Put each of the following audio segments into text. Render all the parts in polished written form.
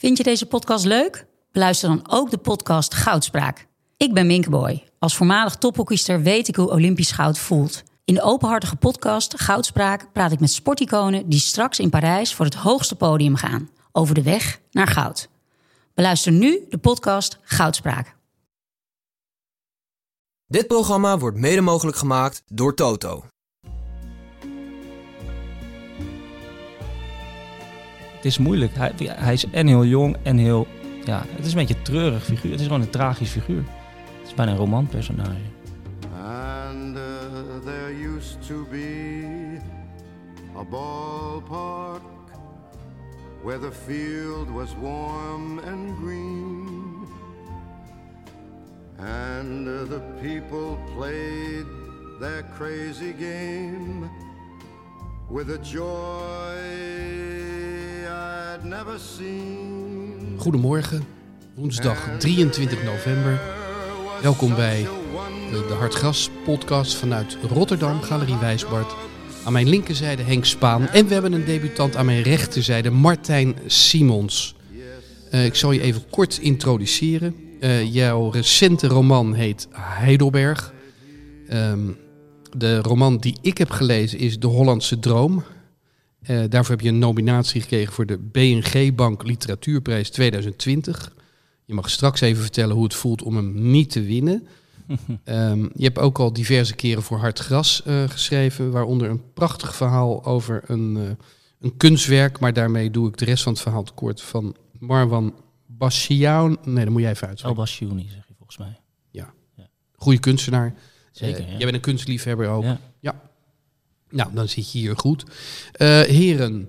Vind je deze podcast leuk? Beluister dan ook de podcast Goudspraak. Ik ben Minke Boy. Als voormalig tophockeyster weet ik hoe Olympisch goud voelt. In de openhartige podcast Goudspraak praat ik met sporticonen die straks in Parijs voor het hoogste podium gaan. Over de weg naar goud. Beluister nu de podcast Goudspraak. Dit programma wordt mede mogelijk gemaakt door Toto. Het is moeilijk. Hij is en heel jong en heel... Ja, het is een beetje een treurig figuur. Het is gewoon een tragisch figuur. Het is bijna een romanpersonage. And there used to be a ballpark where the field was warm and green. And the people played their crazy game with a joy I'd never seen. Goedemorgen, woensdag 23 november. Welkom bij de Hartgras podcast vanuit Rotterdam, Galerie Wijsbart. Aan mijn linkerzijde Henk Spaan en we hebben een debutant aan mijn rechterzijde, Martijn Simons. Ik zal je even kort introduceren. Jouw recente roman heet Heidelberg. De roman die ik heb gelezen is De Hollandse Droom. Daarvoor heb je een nominatie gekregen voor de BNG Bank Literatuurprijs 2020. Je mag straks even vertellen hoe het voelt om hem niet te winnen. Je hebt ook al diverse keren voor Hartgras geschreven, waaronder een prachtig verhaal over een kunstwerk, maar daarmee doe ik de rest van het verhaal tekort, van Marwan Bassiouni. Nee, dat moet jij even uitspreken. El Bassiouni, zeg je volgens mij. Ja. Goeie kunstenaar. Zeker, ja. Jij bent een kunstliefhebber ook. Ja. Nou, dan zit je hier goed. Heren,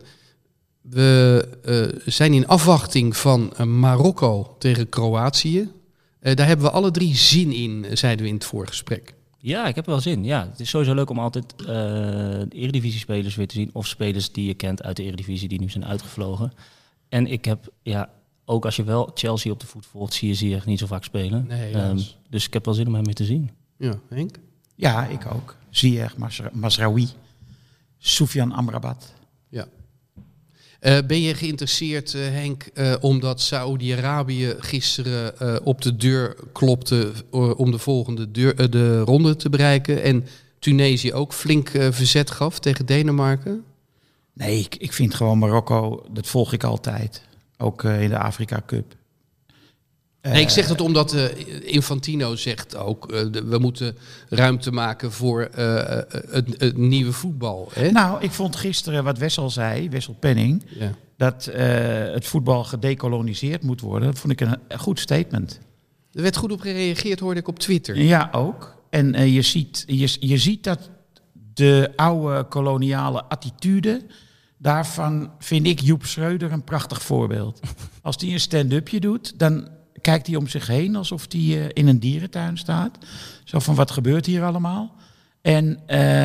we zijn in afwachting van Marokko tegen Kroatië. Daar hebben we alle drie zin in, zeiden we in het voorgesprek. Ja, ik heb er wel zin. Ja, het is sowieso leuk om altijd de Eredivisie-spelers weer te zien. Of spelers die je kent uit de Eredivisie die nu zijn uitgevlogen. En ik heb, ook als je wel Chelsea op de voet volgt, zie je Ziyech niet zo vaak spelen. Nee, dus ik heb wel zin om hem weer te zien. Ja, Henk? Ja, ik ook. Ziyech, Mazraoui, Soufiane Amrabat. Ja. Ben je geïnteresseerd, Henk, omdat Saoedi-Arabië gisteren op de deur klopte om de volgende de ronde te bereiken en Tunesië ook flink verzet gaf tegen Denemarken? Nee, ik vind gewoon Marokko, dat volg ik altijd. Ook in de Afrika Cup. Nee, ik zeg dat omdat Infantino zegt ook, we moeten ruimte maken voor het nieuwe voetbal. Hè? Nou, ik vond gisteren wat Wessel zei, Wessel Penning, dat het voetbal gedekoloniseerd moet worden. Dat vond ik een goed statement. Er werd goed op gereageerd, hoorde ik op Twitter. Ja, ook. En je ziet dat de oude koloniale attitude, daarvan vind ik Joep Schreuder een prachtig voorbeeld. Als die een stand-upje doet, dan kijkt hij om zich heen alsof hij in een dierentuin staat. Zo van, wat gebeurt hier allemaal? En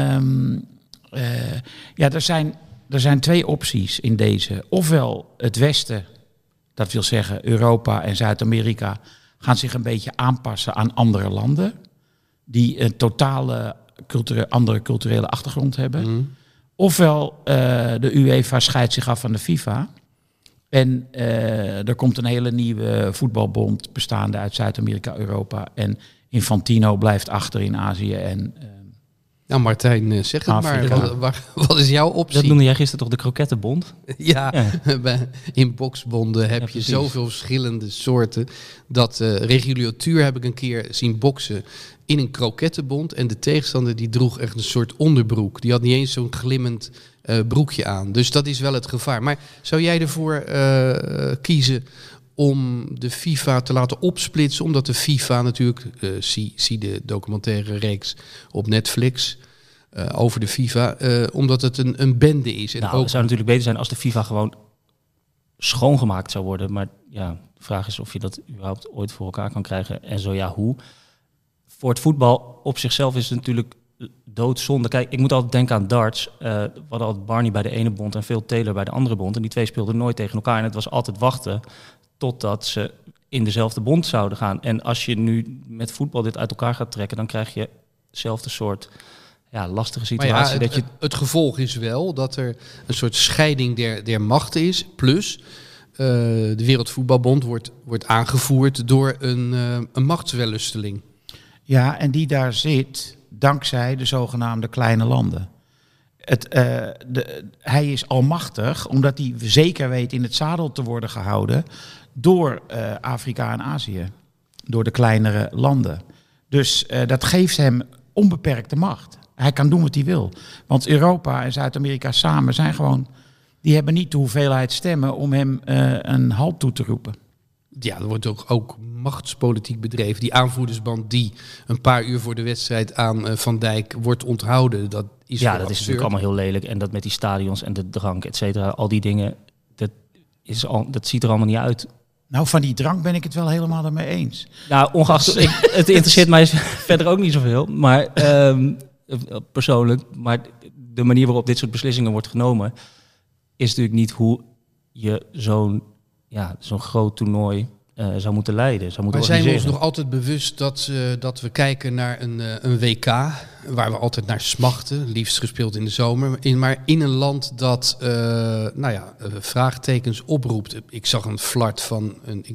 er zijn twee opties in deze. Ofwel het Westen, dat wil zeggen Europa en Zuid-Amerika, gaan zich een beetje aanpassen aan andere landen die een totale andere culturele achtergrond hebben. Ofwel de UEFA scheidt zich af van de FIFA. En er komt een hele nieuwe voetbalbond bestaande uit Zuid-Amerika, Europa. En Infantino blijft achter in Azië en nou, Martijn, zeg het Afrika. maar. Wat is jouw optie? Dat noemde jij gisteren toch de krokettenbond? Ja. In boksbonden heb je zoveel verschillende soorten. Dat regulatuur heb ik een keer zien boksen in een krokettenbond. En de tegenstander die droeg echt een soort onderbroek. Die had niet eens zo'n glimmend broekje aan. Dus dat is wel het gevaar. Maar zou jij ervoor kiezen om de FIFA te laten opsplitsen? Omdat de FIFA natuurlijk, zie de documentaire reeks op Netflix over de FIFA, omdat het een bende is. En Het zou natuurlijk beter zijn als de FIFA gewoon schoongemaakt zou worden. Maar ja, de vraag is of je dat überhaupt ooit voor elkaar kan krijgen. En zo ja, hoe? Voor het voetbal op zichzelf is het natuurlijk doodzonde. Kijk, ik moet altijd denken aan darts. We hadden altijd Barney bij de ene bond en Phil Taylor bij de andere bond. En die twee speelden nooit tegen elkaar. En het was altijd wachten totdat ze in dezelfde bond zouden gaan. En als je nu met voetbal dit uit elkaar gaat trekken, dan krijg je hetzelfde soort lastige situatie. Maar het gevolg is wel dat er een soort scheiding der machten is. Plus, De Wereldvoetbalbond wordt aangevoerd door een machtswellusteling. Ja, en die daar zit dankzij de zogenaamde kleine landen. Hij is almachtig, omdat hij zeker weet in het zadel te worden gehouden door Afrika en Azië. Door de kleinere landen. Dus dat geeft hem onbeperkte macht. Hij kan doen wat hij wil. Want Europa en Zuid-Amerika samen zijn gewoon... Die hebben niet de hoeveelheid stemmen om hem een halt toe te roepen. Ja, er wordt ook machtspolitiek bedreven. Die aanvoerdersband die een paar uur voor de wedstrijd aan Van Dijk wordt onthouden. Dat is ja, dat is natuurlijk allemaal heel lelijk. En dat met die stadions en de drank, et cetera, al die dingen, dat ziet er allemaal niet uit. Nou, van die drank ben ik het wel helemaal ermee eens. Nou, ongeacht, het interesseert mij verder ook niet zoveel. Maar persoonlijk, maar de manier waarop dit soort beslissingen wordt genomen, is natuurlijk niet hoe je zo'n groot toernooi zou moeten leiden. Zou moeten maar zijn we ons organiseren. nog altijd bewust dat we kijken naar een WK, waar we altijd naar smachten, liefst gespeeld in de zomer, maar in een land dat vraagtekens oproept. Ik zag een flart van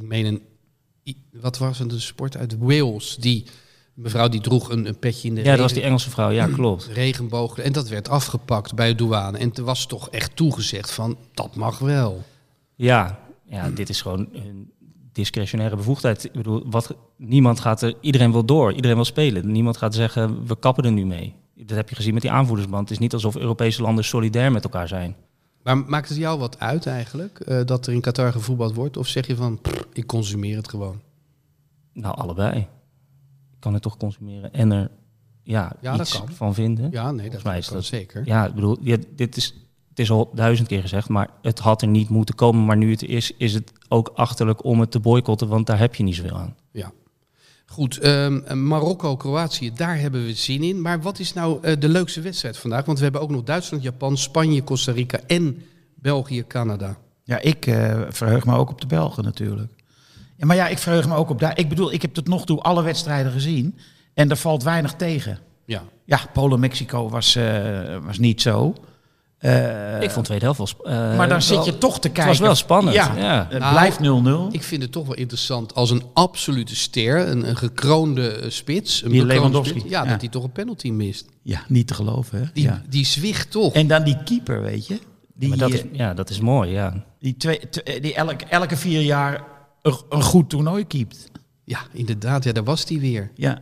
wat was het, een sport uit Wales, die mevrouw die droeg een petje in de Ja, dat was die Engelse vrouw, ja, klopt. regenboog. En dat werd afgepakt bij de douane. En er was toch echt toegezegd van, dat mag wel. Ja, dit is gewoon een discretionaire bevoegdheid. Ik bedoel, iedereen wil door, iedereen wil spelen. Niemand gaat zeggen, we kappen er nu mee. Dat heb je gezien met die aanvoerdersband. Het is niet alsof Europese landen solidair met elkaar zijn. Maar maakt het jou wat uit eigenlijk, dat er in Qatar gevoetbald wordt? Of zeg je van, ik consumeer het gewoon? Nou, allebei. Ik kan het toch consumeren en er iets dat kan. van vinden. Ja, nee, dat mij is kan dat zeker. Ja, ik bedoel, het is al 1000 keer gezegd, maar het had er niet moeten komen. Maar nu het is het ook achterlijk om het te boycotten, want daar heb je niet zoveel aan. Ja. Goed, Marokko, Kroatië, daar hebben we zin in. Maar wat is nou de leukste wedstrijd vandaag? Want we hebben ook nog Duitsland, Japan, Spanje, Costa Rica en België, Canada. Ja, ik verheug me ook op de Belgen natuurlijk. Ja, maar ja, ik verheug me ook op daar. Ik bedoel, ik heb tot nog toe alle wedstrijden gezien en er valt weinig tegen. Ja. Ja, Polen-Mexico was niet zo. Ik vond de tweede helft wel maar dan zit je toch te kijken. Het was wel spannend. Ja. Het blijft 0-0. Ik vind het toch wel interessant als een absolute ster, een gekroonde spits. Die Lewandowski. Spits, dat hij toch een penalty mist. Ja, niet te geloven. Hè? Die zwicht toch. En dan die keeper, weet je. Maar dat is mooi, ja. Die elke 4 jaar een goed toernooi keept. Ja, inderdaad. Ja, daar was hij weer. Ja.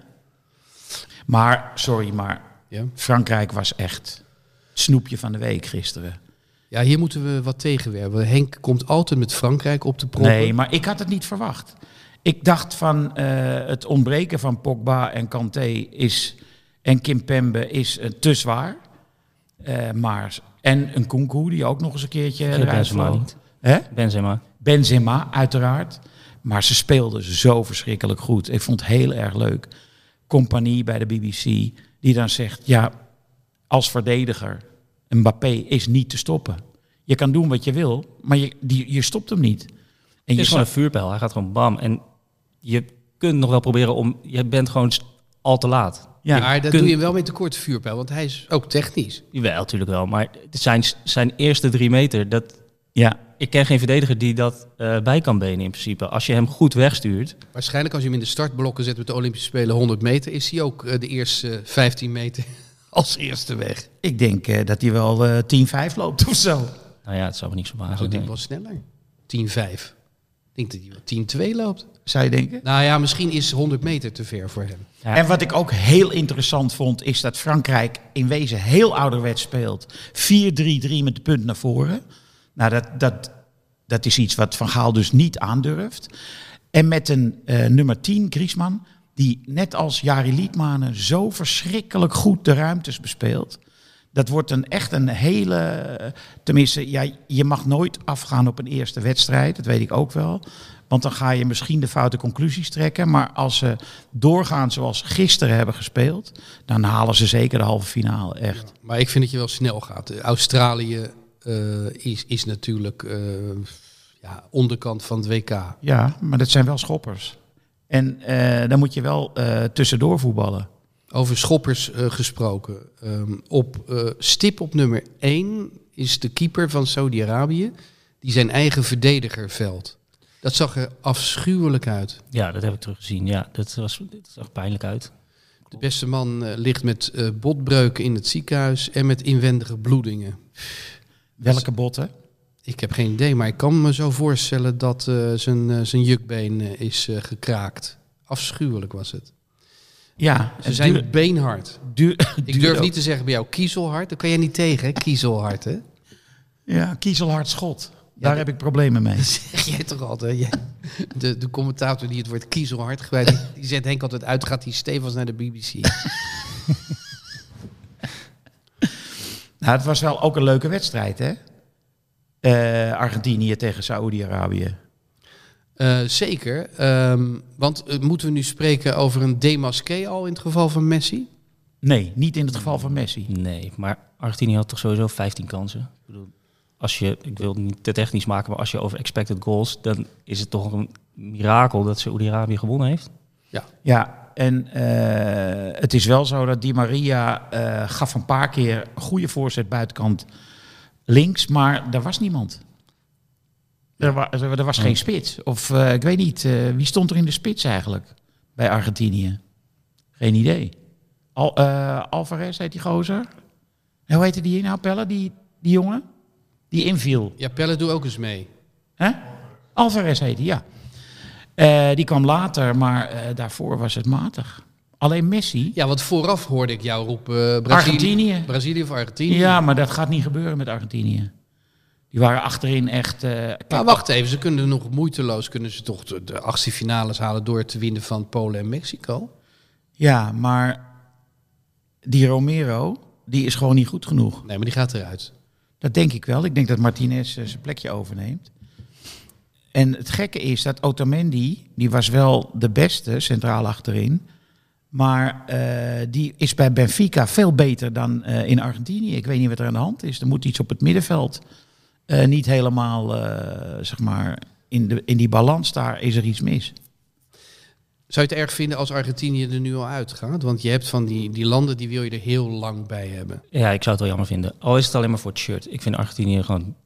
Maar Frankrijk was echt het snoepje van de week gisteren. Ja, hier moeten we wat tegenwerpen. Henk komt altijd met Frankrijk op de proppen. Nee, maar ik had het niet verwacht. Ik dacht van het ontbreken van Pogba en Kanté en Kimpembe is te zwaar. En een Nkunku die ook nog eens een keertje eruit vloog. Benzema, uiteraard. Maar ze speelden zo verschrikkelijk goed. Ik vond het heel erg leuk. Compagnie bij de BBC, die dan zegt, ja, als verdediger, Mbappé is niet te stoppen. Je kan doen wat je wil, maar je stopt hem niet. En het is gewoon een vuurpijl. Hij gaat gewoon bam. En je kunt nog wel proberen je bent gewoon al te laat. Ja, maar dat doe je wel met de korte vuurpijl, want hij is ook technisch. Jawel, natuurlijk wel. Maar zijn eerste 3 meter, ik ken geen verdediger die dat bij kan benen in principe. Als je hem goed wegstuurt. Waarschijnlijk als je hem in de startblokken zet met de Olympische Spelen 100 meter... is hij ook de eerste 15 meter als eerste weg. Ik denk dat hij wel 10-5 loopt of zo. Nou ja, het zou me niet zo Nou, maken. ik denk wel sneller. 10-5. Ik denk dat hij wel 10-2 loopt. Zou je denken? Nou ja, misschien is 100 meter te ver voor hem. Ja. En wat ik ook heel interessant vond, is dat Frankrijk in wezen heel ouderwets speelt. 4-3-3 met de punt naar voren. Nou, dat is iets wat Van Gaal dus niet aandurft. En met een nummer 10, Griezmann, die net als Jari Liedmanen zo verschrikkelijk goed de ruimtes bespeelt. Dat wordt echt een hele... Tenminste, je mag nooit afgaan op een eerste wedstrijd. Dat weet ik ook wel. Want dan ga je misschien de foute conclusies trekken. Maar als ze doorgaan zoals ze gisteren hebben gespeeld, dan halen ze zeker de halve finale, echt. Ja, maar ik vind dat je wel snel gaat. Australië is natuurlijk onderkant van het WK. Ja, maar dat zijn wel schoppers. En dan moet je wel tussendoor voetballen. Over schoppers gesproken. Stip op nummer 1 is de keeper van Saudi-Arabië. die zijn eigen verdedigerveld. Dat zag er afschuwelijk uit. Ja, dat heb ik teruggezien. Ja, dit zag pijnlijk uit. De beste man ligt met botbreuken in het ziekenhuis en met inwendige bloedingen. Welke botten? Ik heb geen idee, maar ik kan me zo voorstellen dat zijn jukbeen is gekraakt. Afschuwelijk was het. Ja, Ze zijn beenhard. Ik durf ook niet te zeggen bij jou kiezelhard. Daar kan jij niet tegen, hè? Kiezelhard, hè? Ja, kiezelhard schot. Daar heb ik problemen mee. Dat zeg jij toch altijd? De commentator die het woord kiezelhard gebruikt, die zet Henk altijd uit, gaat hij stevig naar de BBC. Nou, het was wel ook een leuke wedstrijd, hè? Argentinië tegen Saoedi-Arabië. Zeker. Want moeten we nu spreken over een démasqué al in het geval van Messi? Nee, niet in het geval van Messi. Nee, maar Argentinië had toch sowieso 15 kansen. Ik bedoel, ik wil het niet te technisch maken, maar als je over expected goals, dan is het toch een mirakel dat Saoedi-Arabië gewonnen heeft. Ja, en het is wel zo dat Di Maria gaf een paar keer een goede voorzet buitenkant links, maar er was niemand. Er was geen spits. Of ik weet niet, wie stond er in de spits eigenlijk bij Argentinië? Geen idee. Alvarez heet die gozer. En hoe heette die nou, Pelle, die jongen? Die inviel. Ja, Pelle doe ook eens mee. Hè? Alvarez heet hij, ja. Die kwam later, maar daarvoor was het matig. Alleen Messi... Ja, want vooraf hoorde ik jou roepen... Argentinië. Brazilië of Argentinië. Ja, maar dat gaat niet gebeuren met Argentinië. Die waren achterin echt... Maar wacht even, ze kunnen nog moeiteloos... kunnen ze toch de achtste finales halen... door te winnen van Polen en Mexico? Ja, maar die Romero, die is gewoon niet goed genoeg. Nee, maar die gaat eruit. Dat denk ik wel. Ik denk dat Martinez zijn plekje overneemt. En het gekke is dat Otamendi, die was wel de beste centraal achterin... maar die is bij Benfica veel beter dan in Argentinië. Ik weet niet wat er aan de hand is. Er moet iets op het middenveld... niet helemaal, zeg maar, in die balans daar is er iets mis. Zou je het erg vinden als Argentinië er nu al uitgaat? Want je hebt van die landen, die wil je er heel lang bij hebben. Ja, ik zou het wel jammer vinden. Al is het alleen maar voor het shirt. Ik vind Argentinië gewoon...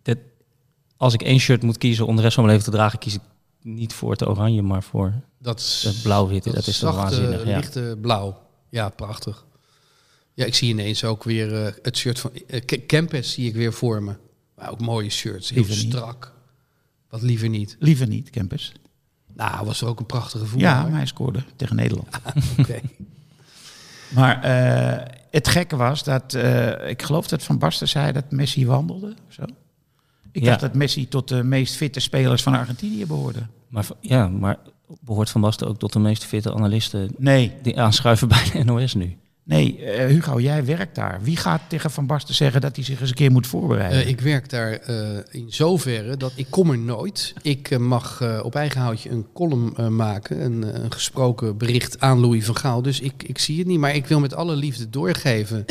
Als ik één shirt moet kiezen om de rest van mijn leven te dragen... kies ik niet voor het oranje, maar voor het blauw-witte. Dat is toch waanzinnig. Ja. Lichte blauw. Ja, prachtig. Ja, ik zie ineens ook weer het shirt van... Kempes zie ik weer voor me. Maar ook mooie shirts, heel Liever strak. Niet. Wat liever niet. Liever niet, Kempes. Nou, was er ook een prachtige voetballer. Ja, maar hij scoorde tegen Nederland. Oké. Maar het gekke was dat... ik geloof dat Van Basten zei dat Messi wandelde. Of zo. Ik dacht dat Messi tot de meest fitte spelers van Argentinië behoorde. Maar behoort Van Basten ook tot de meest fitte analisten... Nee. Die aanschuiven bij de NOS nu? Nee, Hugo, jij werkt daar. Wie gaat tegen Van Basten zeggen dat hij zich eens een keer moet voorbereiden? Ik werk daar in zoverre dat ik kom er nooit. Ik mag op eigen houtje een column maken, een gesproken bericht aan Louis van Gaal. Dus ik zie het niet, maar ik wil met alle liefde doorgeven...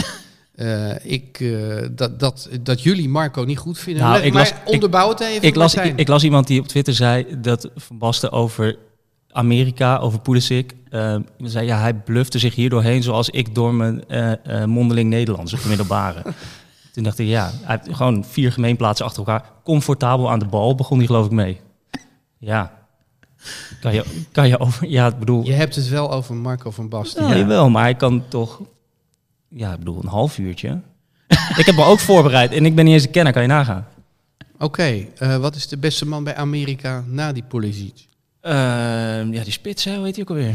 dat jullie Marco niet goed vinden. Nou, onderbouw het even. Ik las iemand die op Twitter zei dat Van Basten over Amerika, over Pulisic, zei hij blufte zich hier doorheen zoals ik door mijn mondeling Nederlands op de middelbare. Toen dacht ik, hij heeft gewoon 4 gemeenplaatsen achter elkaar. Comfortabel aan de bal, begon hij geloof ik mee. Ja. Kan je over... Ja, ik bedoel... Je hebt het wel over Marco van Basten. Ja, jawel, maar hij kan toch... Ja, ik bedoel, een half uurtje. Ik heb me ook voorbereid en ik ben niet eens een kenner, kan je nagaan. Oké, wat is de beste man bij Amerika na die Pulisic? Die spits, hoe heet hij ook alweer?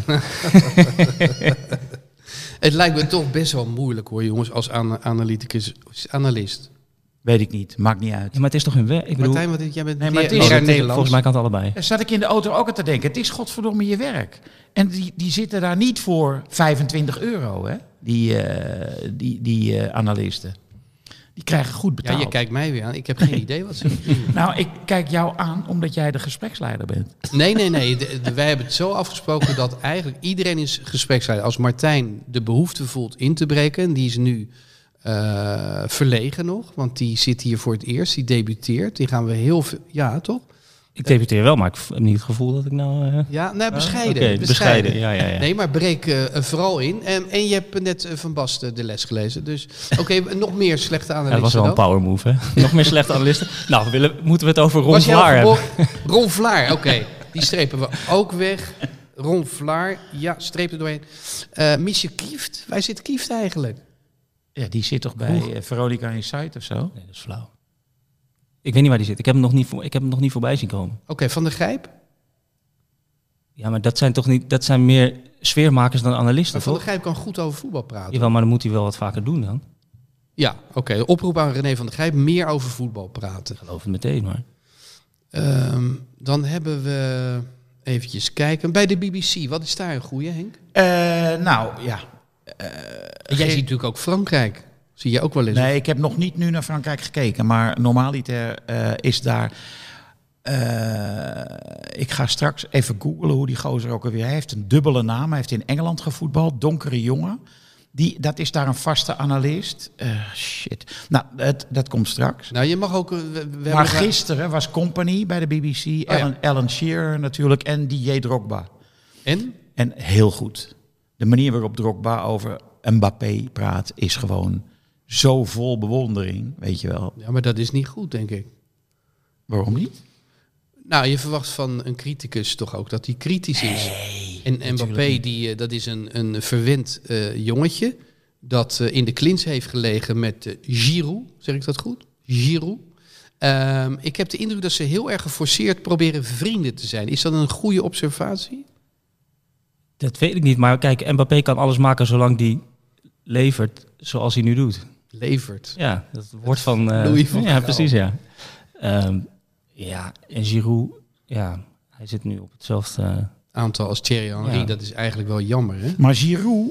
Het lijkt me toch best wel moeilijk hoor, jongens, als analist. Weet ik niet, maakt niet uit. Ja, maar het is toch hun werk? Ik bedoel... Martijn, jij bent Nederlands. Volgens mij kan het allebei. Daar zat ik in de auto ook aan te denken. Het is godverdomme je werk. En die zitten daar niet voor €25, hè? Die analisten. Die krijgen goed betaald. Ja, je kijkt mij weer aan. Ik heb geen idee wat ze doen. Nou, ik kijk jou aan omdat jij de gespreksleider bent. Nee. Wij hebben het zo afgesproken dat eigenlijk iedereen is gespreksleider. Als Martijn de behoefte voelt in te breken, die is nu verlegen nog, want die zit hier voor het eerst, die debuteert. Die gaan we heel veel... Ja, toch? Ik debuteer wel, maar ik heb niet het gevoel dat ik nou... Ja, nou, bescheiden. Oké, bescheiden. Ja. Nee, maar breek vooral in. En je hebt net Van Basten de les gelezen. Dus nog meer slechte analisten. Dat was wel een power move, hè? Nog meer slechte analisten. Nou, moeten we het over Ron Was Vlaar hebben? Ron Vlaar, oké. Die strepen we ook weg. Ron Vlaar, ja, streep er doorheen. Miesje Kieft, waar zit Kieft eigenlijk? Ja, die zit toch bij Veronica Insight of zo? Nee, dat is flauw. Ik weet niet waar die zit. Ik heb hem nog niet voorbij zien komen. Oké, Van der Gijp? Ja, maar dat zijn meer sfeermakers dan analisten, Maar Van der toch? Gijp kan goed over voetbal praten. Jawel, maar dan moet hij wel wat vaker doen dan. Ja, oké. Oproep aan René van der Gijp, meer over voetbal praten. Ik geloof het meteen, maar... Dan hebben we... Eventjes kijken. Bij de BBC, wat is daar een goeie, Henk? Nou, ja. Jij ziet natuurlijk ook Frankrijk. Zie je ook wel eens? Nee, ik heb nog niet nu naar Frankrijk gekeken. Maar normaliter is daar... ik ga straks even googlen hoe die gozer ook alweer... Hij heeft een dubbele naam. Hij heeft in Engeland gevoetbald. Donkere jongen. Dat is daar een vaste analist. Shit. Nou, dat komt straks. Nou, je mag ook... Maar gisteren was Company bij de BBC. ja. Alan Shearer natuurlijk. En DJ Drogba. En? En heel goed. De manier waarop Drogba over Mbappé praat is gewoon zo vol bewondering, weet je wel. Ja, maar dat is niet goed, denk ik. Waarom niet? Nou, je verwacht van een criticus toch ook dat hij kritisch is. En Mbappé, dat is een verwend jongetje dat in de klins heeft gelegen met Giroud. Zeg ik dat goed? Giroud. Ik heb de indruk dat ze heel erg geforceerd proberen vrienden te zijn. Is dat een goede observatie? Dat weet ik niet, maar kijk, Mbappé kan alles maken zolang die levert zoals hij nu doet. Levert. Ja, dat wordt van... Louis van ja, Gaal. precies, ja. Ja, en Giroud, ja, hij zit nu op hetzelfde... Aantal als Thierry Henry, Ja. dat is eigenlijk wel jammer, hè? Maar Giroud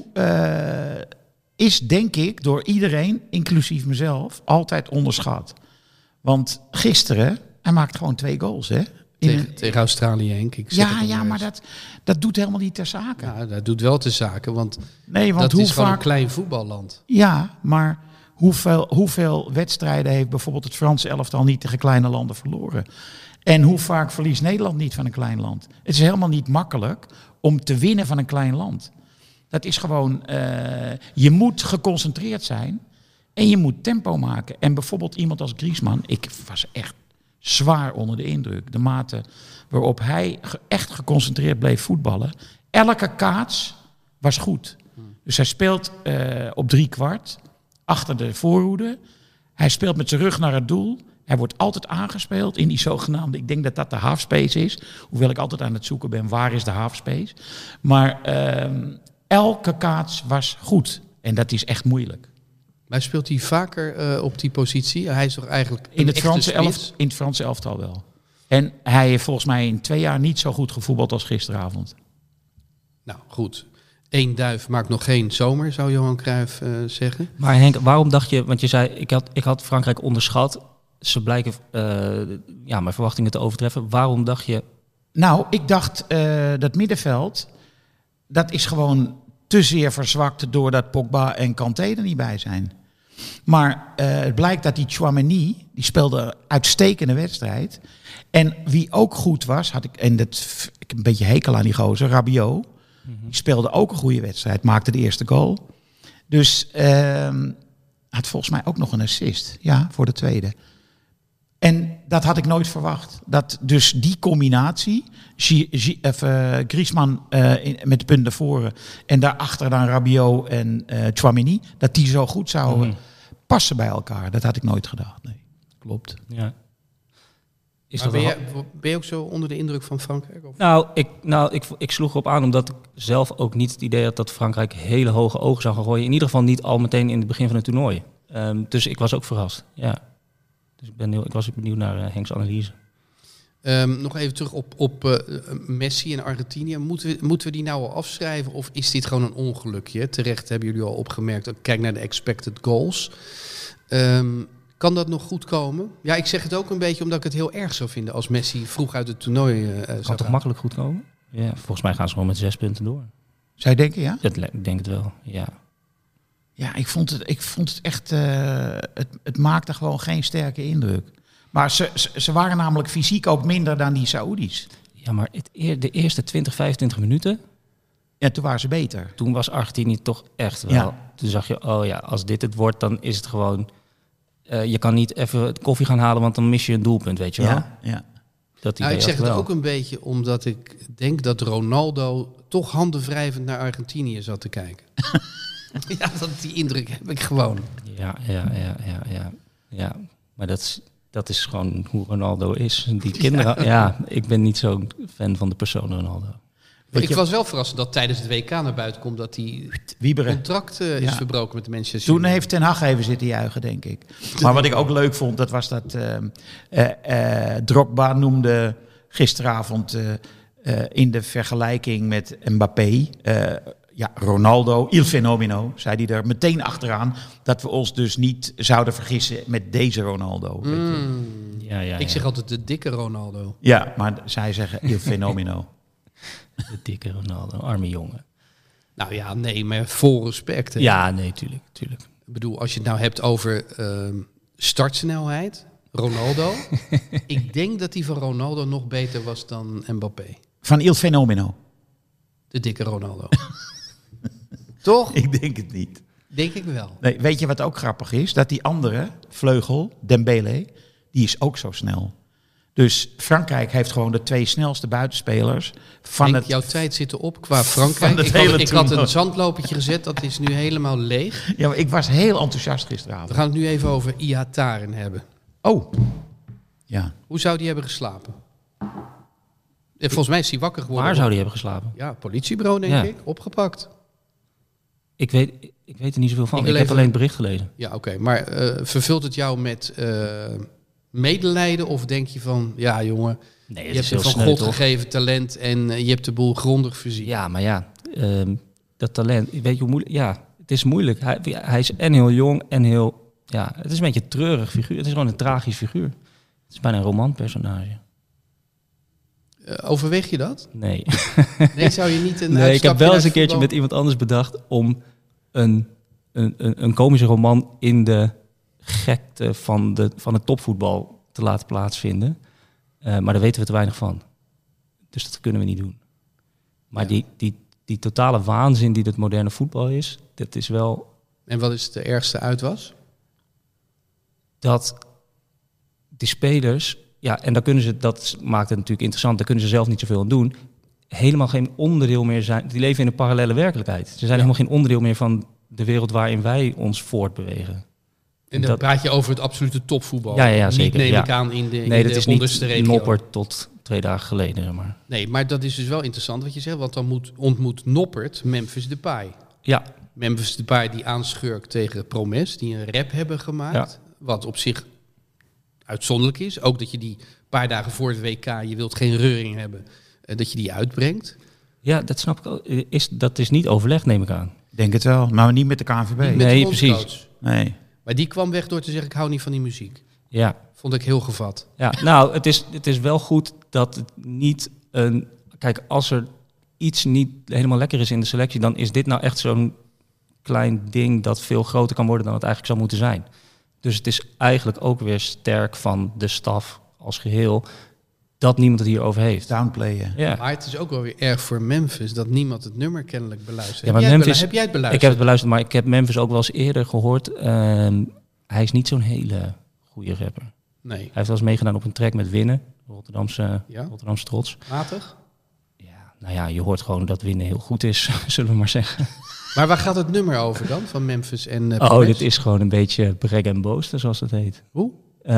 is denk ik door iedereen, inclusief mezelf, altijd onderschat. Want gisteren, hij maakt gewoon 2 goals, hè? Tegen Australië, Henk. Ik zeg het nog Ja, maar maar eens. dat doet helemaal niet ter zake. Ja, dat doet wel te zaken, want, Nee, want dat hoe is gewoon een vaak... klein voetballand. Ja, maar hoeveel wedstrijden heeft bijvoorbeeld het Franse elftal niet tegen kleine landen verloren? En hoe vaak verliest Nederland niet van een klein land? Het is helemaal niet makkelijk om te winnen van een klein land. Dat is gewoon, je moet geconcentreerd zijn en je moet tempo maken. En bijvoorbeeld iemand als Griezmann, ik was echt zwaar onder de indruk. De mate waarop hij echt geconcentreerd bleef voetballen. Elke kaats was goed. Dus hij speelt op 3/4 achter de voorhoede. Hij speelt met zijn rug naar het doel. Hij wordt altijd aangespeeld in die zogenaamde... Ik denk dat dat de halfspace is. Hoewel ik altijd aan het zoeken ben, waar is de halfspace? Maar elke kaats was goed. En dat is echt moeilijk. Maar speelt hij vaker op die positie? Hij is toch eigenlijk In het echte Franse elftal wel. En hij heeft volgens mij in 2 jaar niet zo goed gevoetbald als gisteravond. Nou, goed. 1 duif maakt nog geen zomer, zou Johan Cruijff zeggen. Maar Henk, waarom dacht je... Want je zei, ik had Frankrijk onderschat. Ze blijken mijn verwachtingen te overtreffen. Waarom dacht je... Nou, ik dacht dat middenveld... Dat is gewoon te zeer verzwakt doordat Pogba en Kanté er niet bij zijn. Maar het blijkt dat die Tchouaméni, die speelde een uitstekende wedstrijd. En wie ook goed was, ik heb een beetje hekel aan die gozer, Rabiot. Die speelde ook een goede wedstrijd, maakte de eerste goal. Dus had volgens mij ook nog een assist, ja, voor de tweede. En dat had ik nooit verwacht. Dat dus die combinatie, Griezmann met de punt naar voren en daarachter dan Rabiot en Tchouaméni, dat die zo goed zouden passen bij elkaar. Dat had ik nooit gedacht. Nee, klopt. Ja. Maar ben je ook zo onder de indruk van Frankrijk? Of? Ik sloeg erop aan omdat ik zelf ook niet het idee had dat Frankrijk hele hoge ogen zou gaan gooien. In ieder geval niet al meteen in het begin van het toernooi. Dus ik was ook verrast. Ja. Dus ik was benieuwd naar Henks analyse. Nog even terug op Messi en Argentinië. Moeten we die nou al afschrijven of is dit gewoon een ongelukje? Terecht hebben jullie al opgemerkt. Kijk naar de expected goals. Kan dat nog goed komen? Ja, ik zeg het ook een beetje omdat ik het heel erg zou vinden als Messi vroeg uit het toernooi zou Kan toch makkelijk goed komen? Ja, volgens mij gaan ze gewoon met 6 punten door. Zou je denken, ja? Ik denk het wel, ja. Ja, ik vond het echt... het maakte gewoon geen sterke indruk. Maar ze waren namelijk fysiek ook minder dan die Saoedi's. Ja, maar de eerste 20, 25 minuten... Ja, toen waren ze beter. Toen was Argentinië toch echt wel... Ja. Toen zag je, als dit het wordt, dan is het gewoon... je kan niet even koffie gaan halen, want dan mis je een doelpunt, weet je wel? Ja. Dat ik zeg het ook een beetje omdat ik denk dat Ronaldo toch handenwrijvend naar Argentinië zat te kijken. Ja, die indruk heb ik gewoon. Ja. Maar dat is gewoon hoe Ronaldo is. Die kinderen... ik ben niet zo'n fan van de persoon Ronaldo. Ik was wel verrast dat tijdens het WK naar buiten komt dat die contract is verbroken met de Manchester United. Toen heeft Ten Hag even zitten juichen, denk ik. Maar wat ik ook leuk vond, dat was dat Drogba noemde gisteravond in de vergelijking met Mbappé, Ronaldo, il fenomeno, zei hij er meteen achteraan, dat we ons dus niet zouden vergissen met deze Ronaldo. Ik zeg altijd de dikke Ronaldo. Ja, maar zij zeggen il fenomeno. De dikke Ronaldo, arme jongen. Nou ja, nee, maar vol respect. Hè? Ja, nee, tuurlijk. Ik bedoel, als je het nou hebt over startsnelheid, Ronaldo. Ik denk dat die van Ronaldo nog beter was dan Mbappé. Van il fenomeno. De dikke Ronaldo. Toch? Ik denk het niet. Denk ik wel. Nee, weet je wat ook grappig is? Dat die andere vleugel, Dembele, die is ook zo snel. Dus Frankrijk heeft gewoon de 2 snelste buitenspelers van jouw tijd zit erop qua Frankrijk. Ik had een zandlopertje gezet, dat is nu helemaal leeg. Ja, maar ik was heel enthousiast gisteravond. We gaan het nu even over Ihataren hebben. Oh. Ja. Hoe zou die hebben geslapen? Volgens mij is hij wakker geworden. Waar zou die hebben geslapen? Ja, politiebureau denk ik. Opgepakt. Ik weet er niet zoveel van. Ik heb alleen het bericht gelezen. Ja, oké. Maar vervult het jou met medelijden? Of denk je van, ja jongen, je hebt een van God gegeven talent en je hebt de boel grondig voorzien? Ja, maar dat talent, weet je hoe moeilijk... Ja, het is moeilijk. Hij is en heel jong en heel... Ja, het is een beetje een treurig figuur. Het is gewoon een tragisch figuur. Het is bijna een romanpersonage. Overweeg je dat? Nee. Nee, zou je niet Nee, ik heb wel eens een keertje met iemand anders bedacht om een komische roman in de gekte van het topvoetbal te laten plaatsvinden. Maar daar weten we te weinig van. Dus dat kunnen we niet doen. Maar die totale waanzin die het moderne voetbal is, dat is wel... En wat is de ergste uitwas? Dat die spelers... Ja, en dan kunnen ze, dat maakt het natuurlijk interessant, daar kunnen ze zelf niet zoveel aan doen, helemaal geen onderdeel meer zijn. Die leven in een parallele werkelijkheid. Ze zijn helemaal geen onderdeel meer van de wereld waarin wij ons voortbewegen. En dan praat je over het absolute topvoetbal. Ja, zeker. Niet neem ik aan in de onderste regio. Noppert tot 2 dagen geleden. Maar. Nee, maar dat is dus wel interessant wat je zegt, want dan ontmoet Noppert Memphis Depay. Ja. Memphis Depay die aanschurkt tegen Promes, die een rap hebben gemaakt. Ja. Wat op zich uitzonderlijk is. Ook dat je die paar dagen voor het WK, je wilt geen reuring hebben, dat je die uitbrengt. Ja, dat snap ik ook. Dat is niet overlegd, neem ik aan. Denk het wel, maar niet met de KNVB. Nee, precies. Nee. Maar die kwam weg door te zeggen, ik hou niet van die muziek. Ja. Vond ik heel gevat. Ja, nou, het is wel goed dat het niet een... Kijk, als er iets niet helemaal lekker is in de selectie, dan is dit nou echt zo'n klein ding dat veel groter kan worden dan het eigenlijk zou moeten zijn. Dus het is eigenlijk ook weer sterk van de staf als geheel dat niemand het hierover heeft. Downplayen. Ja. Maar het is ook wel weer erg voor Memphis dat niemand het nummer kennelijk beluistert. Ja, maar heb jij het beluisterd? Ik heb het beluisterd, maar ik heb Memphis ook wel eens eerder gehoord. Hij is niet zo'n hele goede rapper. Nee. Hij heeft wel eens meegedaan op een track met Winnen, Rotterdamse trots. Matig? Ja, nou ja, je hoort gewoon dat Winnen heel goed is, zullen we maar zeggen. Maar waar gaat het nummer over dan, van Memphis en dit is gewoon een beetje brek en boosten, zoals dat heet. Hoe?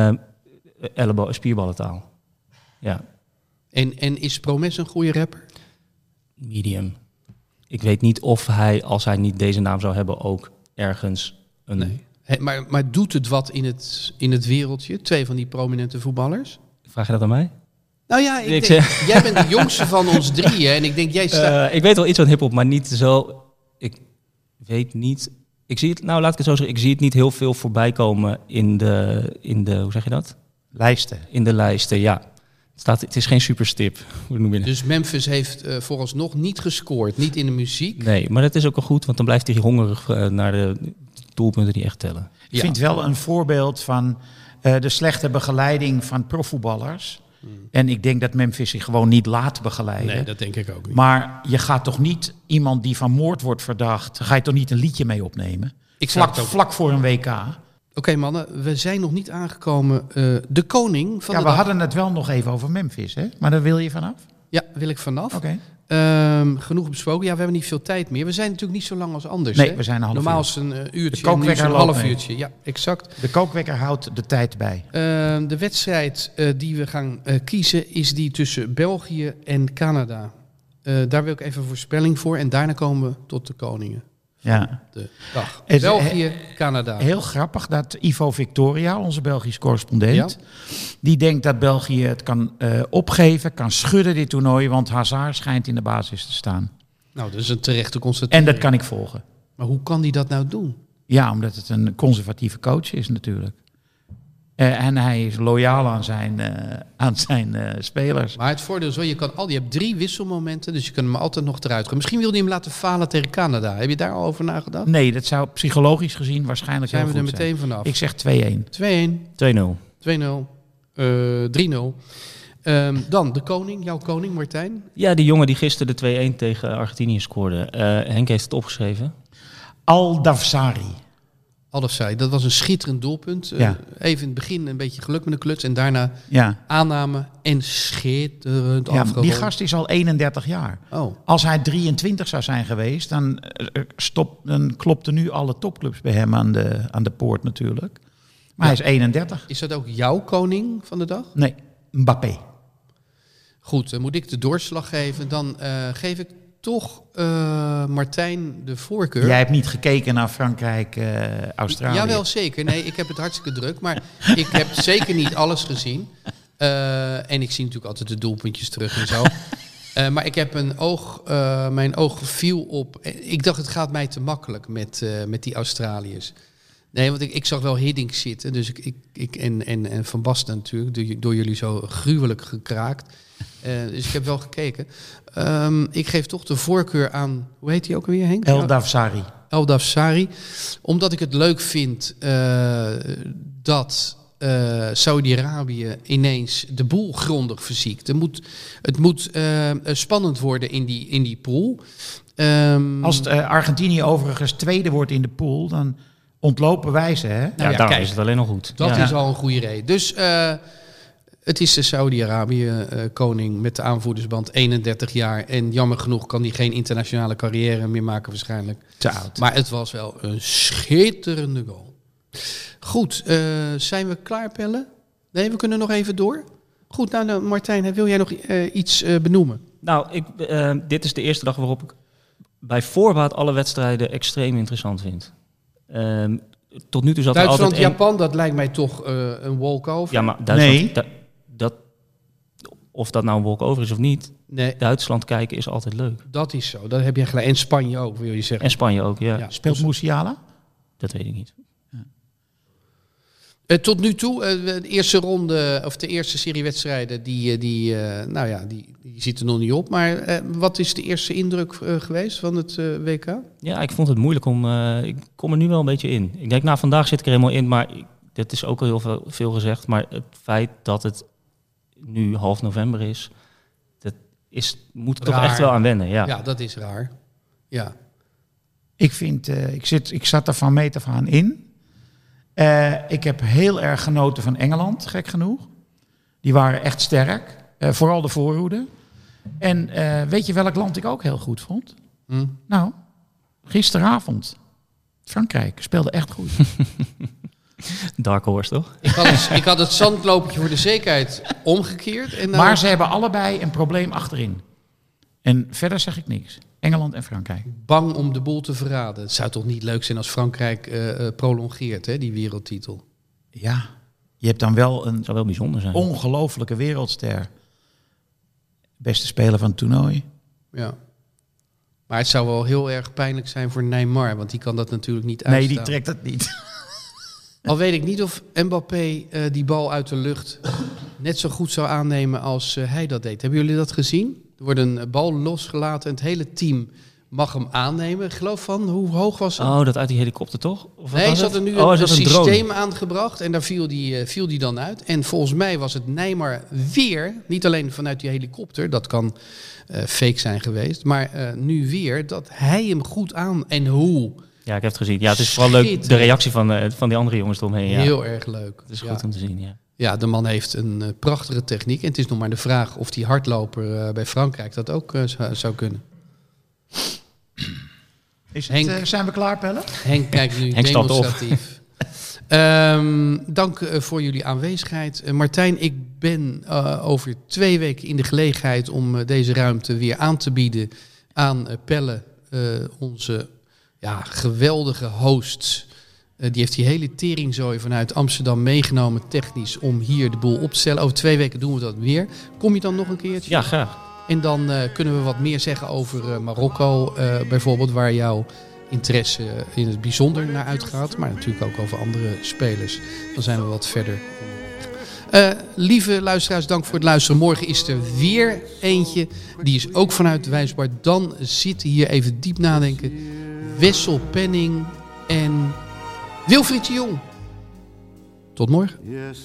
Spierballentaal. Ja. En is Promes een goede rapper? Medium. Ik weet niet of hij, als hij niet deze naam zou hebben, ook ergens een... Nee. Maar doet het wat in het wereldje? 2 van die prominente voetballers? Vraag je dat aan mij? Nou ja, jij bent de jongste van ons 3 en ik denk jij staat... Ik weet wel iets van hiphop, maar niet zo... Ik weet niet... Ik zie het, nou laat ik het zo zeggen, ik zie het niet heel veel voorbij komen in de hoe zeg je dat? Lijsten. In de lijsten, ja. Het is geen superstip. Hoe noem je het? Dus Memphis heeft vooralsnog niet gescoord, niet in de muziek. Nee, maar dat is ook wel goed, want dan blijft hij hongerig naar de doelpunten die echt tellen. Ik vind wel een voorbeeld van De slechte begeleiding van profvoetballers. En ik denk dat Memphis zich gewoon niet laat begeleiden. Nee, dat denk ik ook niet. Maar je gaat toch niet iemand die van moord wordt verdacht... ga je toch niet een liedje mee opnemen? Vlak voor een WK. Oké, mannen, we zijn nog niet aangekomen. De koning van de We dag. hadden het wel nog even over Memphis, hè? Maar daar wil je vanaf? Ja, wil ik vanaf. Oké. Genoeg besproken. Ja, we hebben niet veel tijd meer. We zijn natuurlijk niet zo lang als anders. Nee, hè? we zijn een half Normaal uur. is een uurtje, De kookwekker een loopt half mee. uurtje. Ja, exact. De kookwekker houdt de tijd bij. De wedstrijd die we gaan kiezen is die tussen België en Canada. Daar wil ik even voorspelling voor. En daarna komen we tot de koningen. Ja. De dag. Het is België, Canada. Heel grappig dat Ivo Victoria, onze Belgische correspondent... die denkt dat België het kan opgeven, kan schudden dit toernooi... want Hazard schijnt in de basis te staan. Nou, dat is een terechte constatering. En dat kan ik volgen. Maar hoe kan hij dat nou doen? Ja, omdat het een conservatieve coach is natuurlijk. En hij is loyaal aan zijn spelers. Maar het voordeel is wel, je hebt 3 wisselmomenten, dus je kan hem altijd nog eruit gaan. Misschien wil hij hem laten falen tegen Canada. Heb je daar al over nagedacht? Nee, dat zou psychologisch gezien waarschijnlijk Zijn heel we er goed meteen zijn. vanaf? Ik zeg 2-1. 2-1, 2-0, 3-0. Dan de koning, jouw koning, Martijn. Ja, die jongen die gisteren de 2-1 tegen Argentinië scoorde. Henk heeft het opgeschreven. Al-Dafsari. Alles zei, dat was een schitterend doelpunt. Ja. Even in het begin een beetje geluk met de kluts en daarna Ja. aanname en schitterend Ja, afgerond. die gast is al 31 jaar. Oh. Als hij 23 zou zijn geweest, dan klopten nu alle topclubs bij hem aan de poort natuurlijk. Maar hij is 31. Is dat ook jouw koning van de dag? Nee, Mbappé. Goed, dan moet ik de doorslag geven. Dan geef ik toch Martijn de voorkeur. Jij hebt niet gekeken naar Frankrijk, Australië. Jawel, zeker. Nee, ik heb het hartstikke druk. Maar ik heb zeker niet alles gezien. En ik zie natuurlijk altijd de doelpuntjes terug en zo. Maar ik heb mijn oog viel op... Ik dacht, het gaat mij te makkelijk met die Australiërs. Nee, want ik zag wel Hiddink zitten. Dus en Van Basten natuurlijk, door jullie zo gruwelijk gekraakt. Dus ik heb wel gekeken. Ik geef toch de voorkeur aan... Hoe heet hij ook alweer, Henk? El-Dafsari. El-Dafsari. Omdat ik het leuk vind dat Saudi-Arabië ineens de boel grondig verziekt. Het moet spannend worden in die pool. Als Argentinië overigens tweede wordt in de pool, dan ontlopen wij ze, hè? Ja, ja, daarom kijk, is het alleen nog goed. Dat Ja. is al een goede reden. Dus het is de Saudi-Arabië-koning met de aanvoerdersband, 31 jaar. En jammer genoeg kan hij geen internationale carrière meer maken waarschijnlijk. Te oud. Maar het was wel een schitterende goal. Goed, zijn we klaar, Pelle? Nee, we kunnen nog even door. Goed, nou Martijn, wil jij nog iets benoemen? Nou, dit is de eerste dag waarop ik bij voorbaat alle wedstrijden extreem interessant vind. Tot nu toe zat er altijd... Duitsland-Japan, dat lijkt mij toch een walkover. Ja, maar Duitsland... Nee. Of dat nou een walkover is of niet, Nee, Duitsland kijken is altijd leuk. dat is zo. Dat heb jij gelijk. En Spanje ook, wil je zeggen. En Spanje ook, ja. Ja. Speelt Musiala? Dat weet ik niet. Tot nu toe, de eerste ronde, of de eerste serie wedstrijden, die zitten nog niet op. Maar wat is de eerste indruk geweest van het WK? Ja, ik vond het moeilijk om... ik kom er nu wel een beetje in. Ik denk, nou, vandaag zit ik er helemaal in, maar dat is ook al heel veel gezegd. Maar het feit dat het nu half november is, moet er toch Raar. echt wel aan wennen. Ja. Ja, dat is raar. Ja. Ik vind, ik zat er van meet af aan in. Ik heb heel erg genoten van Engeland, gek genoeg. Die waren echt sterk. Vooral de voorhoede. En weet je welk land ik ook heel goed vond? Nou, gisteravond. Frankrijk speelde echt goed. Dark Horse, toch? Ik had het zandlopertje voor de zekerheid omgekeerd. En dan... Maar ze hebben allebei een probleem achterin. En verder zeg ik niks. Engeland en Frankrijk. Bang om de boel te verraden. Het zou toch niet leuk zijn als Frankrijk prolongeert, hè, die wereldtitel. Ja, je hebt dan wel een Het zou wel bijzonder zijn. ongelofelijke wereldster. Beste speler van het toernooi. Ja. Maar het zou wel heel erg pijnlijk zijn voor Neymar, want die kan dat natuurlijk niet uitstaan. Nee, die trekt het niet. Al weet ik niet of Mbappé die bal uit de lucht net zo goed zou aannemen als hij dat deed. Hebben jullie dat gezien? Er wordt een bal losgelaten en het hele team mag hem aannemen. Ik geloof van, hoe hoog was het? Oh, dat uit die helikopter toch? Of Nee, ze hadden nu een een systeem drone. aangebracht en daar viel die dan uit. En volgens mij was het Neymar weer, niet alleen vanuit die helikopter, dat kan fake zijn geweest, maar nu weer dat hij hem goed aan en hoe. Ja, ik heb het gezien. Ja, het is vooral leuk de reactie van die andere jongens eromheen. Ja. Heel erg leuk. Het is goed om te zien, ja. Ja, de man heeft een prachtige techniek. En het is nog maar de vraag of die hardloper bij Frankrijk dat ook zou kunnen. Zijn we klaar, Pelle? Henk kijkt nu Henk stapt op. demonstratief. Dank voor jullie aanwezigheid. Martijn, ik ben over 2 weken in de gelegenheid om deze ruimte weer aan te bieden aan Pelle, onze geweldige host. Die heeft die hele teringzooi vanuit Amsterdam meegenomen technisch om hier de boel op te stellen. Over 2 weken doen we dat weer. Kom je dan nog een keertje? Ja, graag. En dan kunnen we wat meer zeggen over Marokko bijvoorbeeld, waar jouw interesse in het bijzonder naar uitgaat. Maar natuurlijk ook over andere spelers. Dan zijn we wat verder. Lieve luisteraars, dank voor het luisteren. Morgen is er weer eentje. Die is ook vanuit Wijsbaar. Dan zitten hier even diep nadenken. Wessel Penning en Wilfried de Jong. Tot morgen.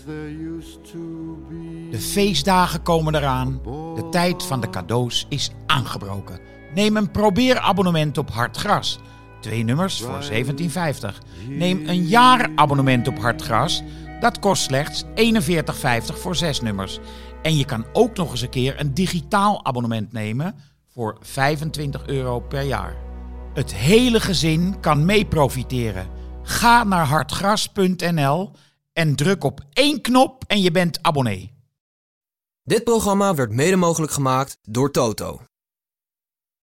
De feestdagen komen eraan. De tijd van de cadeaus is aangebroken. Neem een probeerabonnement op Hartgras. 2 nummers voor €17,50. Neem een jaarabonnement op Hartgras. Dat kost slechts €41,50 voor 6 nummers. En je kan ook nog eens een keer een digitaal abonnement nemen voor €25 per jaar. Het hele gezin kan mee profiteren. Ga naar hartgras.nl en druk op 1 knop en je bent abonnee. Dit programma werd mede mogelijk gemaakt door Toto.